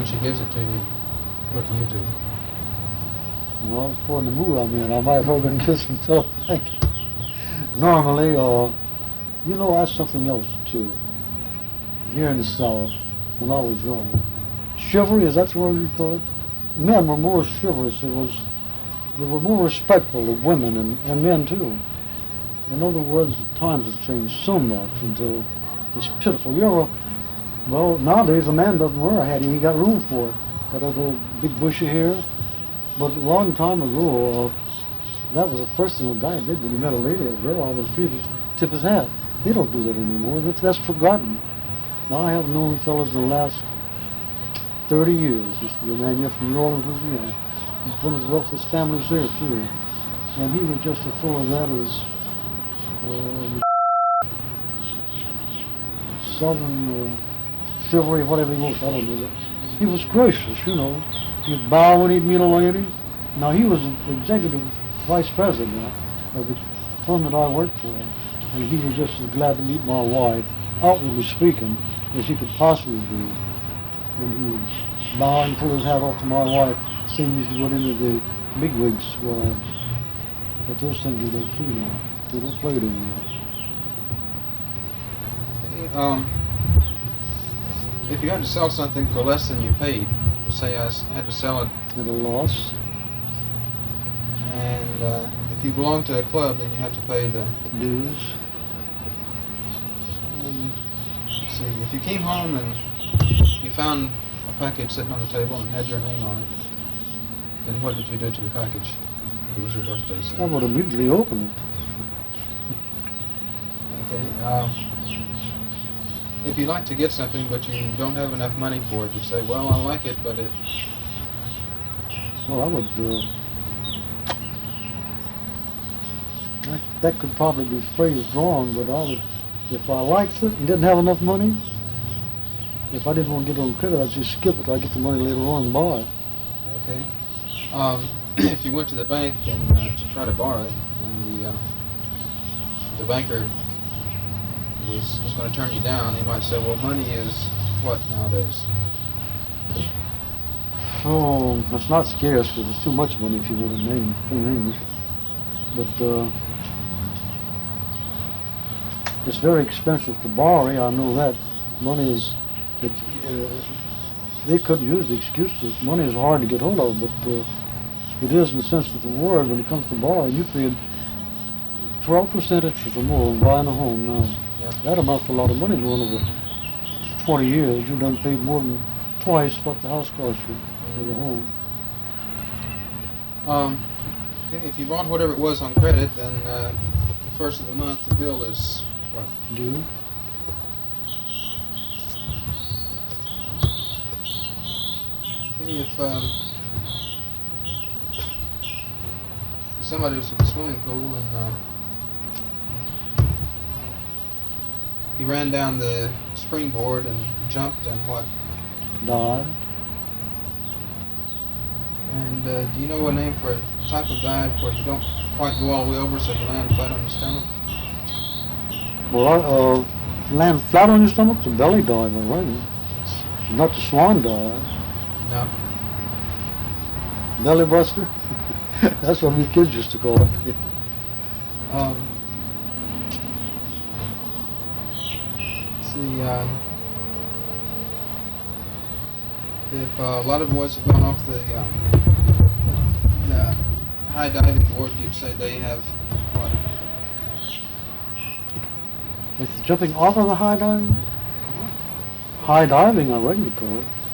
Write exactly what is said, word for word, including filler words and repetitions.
when she gives it to you, what do you do? Well, it's for the mood I'm in. I might hug and kiss until I think. Normally, uh, you know, that's something else too. Here in the South, when I was young, chivalry, is that the word you call it? Men were more chivalrous. It was, they were more respectful of women and, and men too. In other words, the times have changed so much until it's pitiful. You ever, well, nowadays a man doesn't wear a hat. He ain't got room for it. Got that little big bushy hair. But a long time ago, uh, that was the first thing a guy did when he met a lady, a girl, on the street, is tip his hat. They don't do that anymore. That's, that's forgotten. Now I have known fellas in the last thirty years. Used to be a man here from New Orleans, Louisiana. He's one of the wealthiest families there too. And he was just as full of that as uh, southern uh, chivalry, whatever he was. I don't know that. He was gracious, you know. He'd bow when he'd meet a lady. Now he was the executive vice president now of the firm that I worked for, and he was just as glad to meet my wife, outwardly speaking, as he could possibly be. And he would bow and pull his hat off to my wife, same as he would into the bigwigs' wives. But those things we don't see now. We don't play it anymore. Um, if you had to sell something for less than you paid, say I had to sell it at a loss, and uh, if you belong to a club, then you have to pay the dues. Um, let's see, if you came home and you found a package sitting on the table and had your name on it, then what did you do to the package? If it was your birthday, so. I would immediately open it. Okay. Um, if you like to get something but you don't have enough money for it, you say, well, I like it, but it... Well, I would... Uh, I, that could probably be phrased wrong, but I would... If I liked it and didn't have enough money, if I didn't want to get it on credit, I'd just skip it till I get the money later on and buy it. Okay. Um, if you went to the bank and uh, to try to borrow it, and the, uh, the banker was, was going to turn you down, he might say, well, money is what nowadays? Oh, it's not scarce because it's too much money if you want to name plain English. But uh, it's very expensive to borrow. I know that. Money is, it, uh, they could use the excuse that money is hard to get hold of, but uh, it is in the sense of the word when it comes to borrowing. You pay twelve percent interest or more on buying a home now. Yeah. That amounts to a lot of money going over twenty years. You've done paid more than twice what the house cost you for the home. Um, okay, if you bought whatever it was on credit, then uh, the first of the month the bill is what? Due. Okay, if, um, if somebody was at the swimming pool and uh, he ran down the springboard and jumped and what? Dive. And uh, do you know a name for a type of dive where you don't quite go all the way over so you land flat on your stomach? Well, uh, land flat on your stomach, it's a belly dive, all right. It's not the swan dive. No. Belly buster? That's what we kids used to call it. Um, let's see, um, if uh, a lot of boys have gone off the, uh, the high diving board, you'd say they have what? It's jumping off of the high diving? High diving, I reckon you call it.